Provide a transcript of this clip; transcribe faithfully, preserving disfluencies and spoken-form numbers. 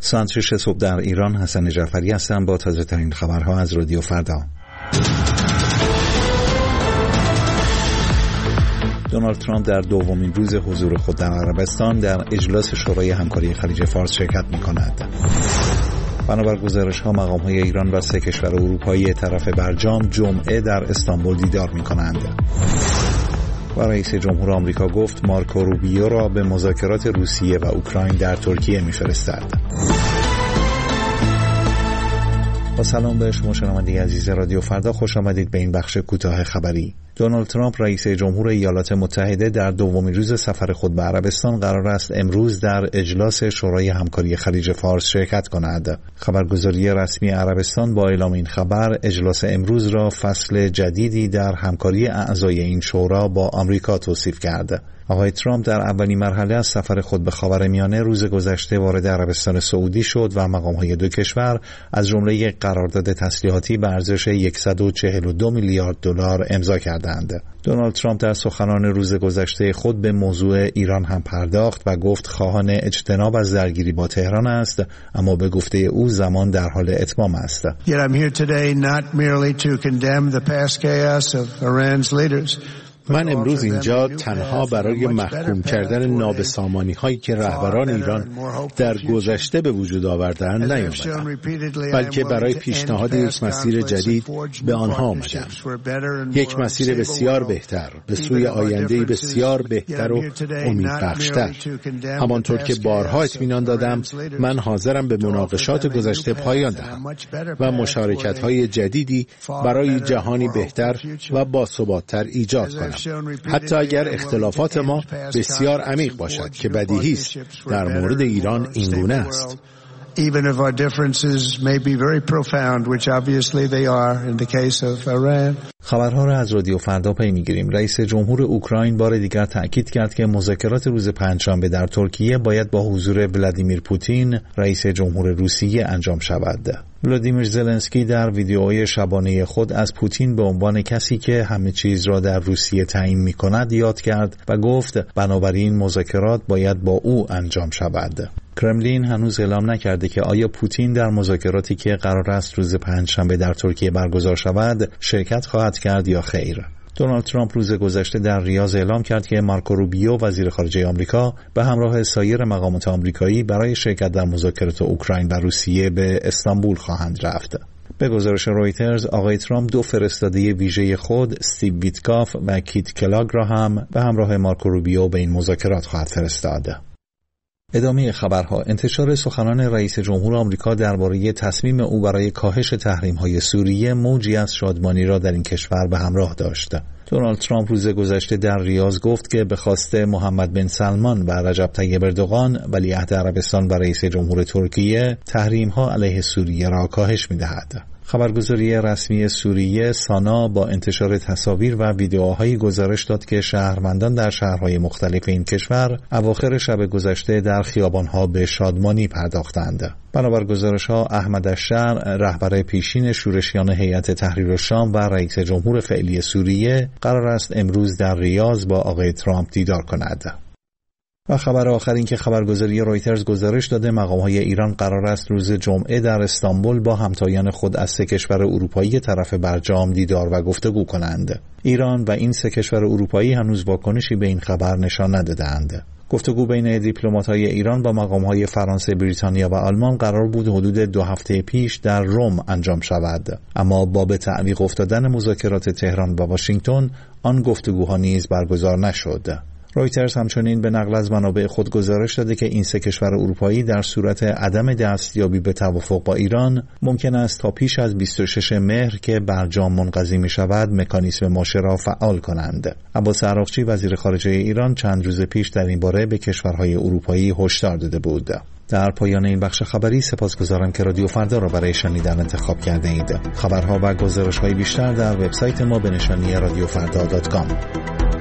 ساعت شش صبح در ایران. حسن جعفری هستم با تازه ترین خبرها از رادیو فردا. دونالد ترامپ در دومین روز حضور خود در عربستان در اجلاس شورای همکاری خلیج فارس شرکت می‌کند. بنابر گزارش‌ها مقام‌های ایران و سه کشور اروپایی طرف برجام جمعه در استانبول دیدار می‌کنند. و رئیس جمهور آمریکا گفت مارکو روبیو را به مذاکرات روسیه و اوکراین در ترکیه می‌فرستد. با سلام به شما شنونده عزیز رادیو فردا، خوش آمدید به این بخش کوتاه خبری. دونالد ترامپ رئیس جمهور ایالات متحده در دومین روز سفر خود به عربستان قرار است امروز در اجلاس شورای همکاری خلیج فارس شرکت کند. خبرگزاری رسمی عربستان با اعلام این خبر اجلاس امروز را فصل جدیدی در همکاری اعضای این شورا با آمریکا توصیف کرد. آقای ترامپ در اولین مرحله از سفر خود به خاورمیانه روز گذشته وارد عربستان سعودی شد و مقام‌های دو کشور از جمله یک قرارداد تسلیحاتی به ارزش صد و چهل و دو میلیارد دلار امضا کردند. دونالد ترامپ در سخنان روز گذشته خود به موضوع ایران هم پرداخت و گفت خواهان اجتناب از درگیری با تهران است، اما به گفته او زمان در حال اتمام است. Yet I'm here today not merely to condemn the past chaos of Iran's leaders. من امروز اینجا تنها برای محکوم کردن نابسامانی هایی که رهبران ایران در گذشته به وجود آوردند نیامدم، بلکه برای پیشنهاد یک مسیر جدید به آنها آمدم. یک مسیر بسیار بهتر به سوی آینده‌ای بسیار بهتر و امیدبخش‌تر. همانطور که بارها اطمینان دادم، من حاضرم به مناقشات گذشته پایان دهم و مشارکت‌های جدیدی برای جهانی بهتر و باثبات‌تر ایجاد کنم، حتی اگر اختلافات ما بسیار عمیق باشد که بدیهی است در مورد ایران اینگونه است. Even if our differences may be very profound, which obviously they are in the case of Iran. خبرها را از رادیو فردا پی می‌گیریم. رئیس جمهور اوکراین بار دیگر تأکید کرد که مذاکرات روز پنجشنبه در ترکیه باید با حضور ولادیمیر پوتین، رئیس جمهور روسیه انجام شود. ولادیمیر زلنسکی در ویدیوهای شبانه خود از پوتین به عنوان کسی که همه چیز را در روسیه تعیین می‌کند یاد کرد و گفت بنابراین مذاکرات باید با او انجام شود. کرملین هنوز اعلام نکرده که آیا پوتین در مذاکراتی که قرار است روز پنجشنبه در ترکیه برگزار شود شرکت خواهد کرد یا خیر. دونالد ترامپ روز گذشته در ریاض اعلام کرد که مارکو روبیو وزیر خارجه آمریکا به همراه سایر مقامات آمریکایی برای شرکت در مذاکرات اوکراین و روسیه به استانبول خواهند رفت. به گزارش رویترز آقای ترامپ دو فرستاده ویژه خود استیو ویتکاف و کیت کلاگ را هم به همراه مارکو روبیو به این مذاکرات خواهد فرستاد. ادامه خبرها. انتشار سخنان رئیس جمهور آمریکا درباره تصمیم او برای کاهش تحریم‌های سوریه موجی از شادمانی را در این کشور به همراه داشت. دونالد ترامپ روز گذشته در ریاض گفت که به خواست محمد بن سلمان و رجب طیب اردوغان ولیعهد عربستان و رئیس جمهور ترکیه تحریم‌ها علیه سوریه را کاهش می‌دهد. خبرگزاری رسمی سوریه سانا با انتشار تصاویر و ویدیوهایی گزارش داد که شهروندان در شهرهای مختلف این کشور اواخر شب گذشته در خیابانها به شادمانی پرداختند. بنابر گزارش‌ها احمد الشر، رهبر پیشین شورشیان هیئت تحریر الشام و رئیس جمهور فعلی سوریه، قرار است امروز در ریاض با آقای ترامپ دیدار کند. و خبر آخر این که خبرگزاری رویترز گزارش داده مقام‌های ایران قرار است روز جمعه در استانبول با همتایان خود از سه کشور اروپایی طرف برجام دیدار و گفتگو کنند. ایران و این سه کشور اروپایی هنوز واکنشی به این خبر نشان ندادند. گفتگو بین دیپلمات‌های ایران با مقام‌های فرانسه، بریتانیا و آلمان قرار بود حدود دو هفته پیش در روم انجام شود، اما با به تعویق افتادن مذاکرات تهران و واشنگتن آن گفتگوها نیز برگزار نشد. رویترز همچنین به نقل از منابع خود گزارش داده که این سه کشور اروپایی در صورت عدم دستیابی به توافق با ایران ممکن است تا پیش از بیست و شش مهر که برجام منقضی می شود مکانیسم ماشه را فعال کنند. عباس عراقچی وزیر خارجه ایران چند روز پیش در این باره به کشورهای اروپایی هشدار داده بود. در پایان این بخش خبری سپاسگزارم که رادیو فردا را برای شنیدن انتخاب کرده اید. خبرها و گزارش‌های بیشتر در وبسایت ما به نشانی رادیو فردا دات کام.